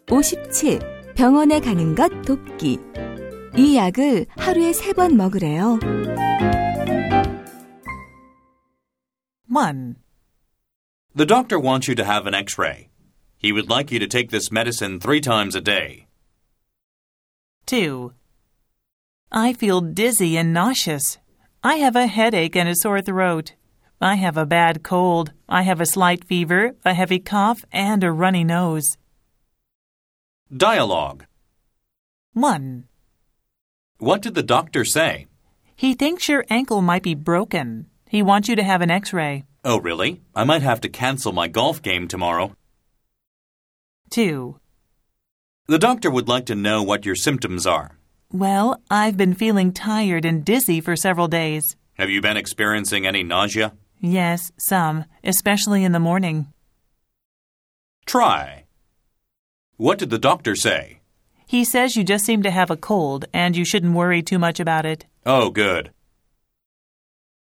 57. 병원에 가는 것 돕기. 이 약을 하루에 3번 먹으래요. 1. The doctor wants you to have an X-ray. He would like you to take this medicine 3 times a day. 2. I feel dizzy and nauseous. I have a headache and a sore throat. I have a bad cold. I have a slight fever, a heavy cough, and a runny nose. Dialogue. 1. What did the doctor say? He thinks your ankle might be broken. He wants you to have an X-ray. Oh, really? I might have to cancel my golf game tomorrow. 2. The doctor would like to know what your symptoms are. Well, I've been feeling tired and dizzy for several days. Have you been experiencing any nausea? Yes, some, especially in the morning. Try. What did the doctor say? He says you just seem to have a cold and you shouldn't worry too much about it. Oh, good.